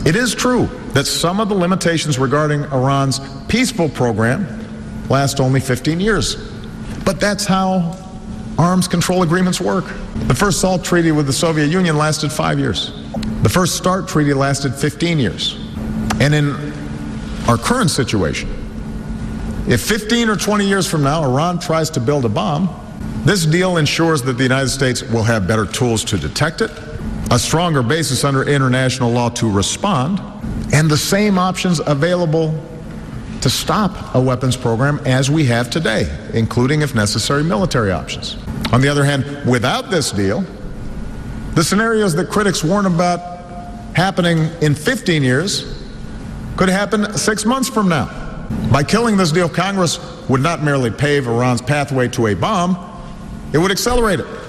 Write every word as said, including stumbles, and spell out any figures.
It is true that some of the limitations regarding Iran's peaceful program last only fifteen years. But that's how arms control agreements work. The first SALT treaty with the Soviet Union lasted five years. The first START treaty lasted fifteen years. And in our current situation, if fifteen or twenty years from now Iran tries to build a bomb, this deal ensures that the United States will have better tools to detect it, a stronger basis under international law to respond, and the same options available to stop a weapons program as we have today, including, if necessary, military options. On the other hand, without this deal, the scenarios that critics warn about happening in fifteen years could happen six months from now. By killing this deal, Congress would not merely pave Iran's pathway to a bomb, it would accelerate it.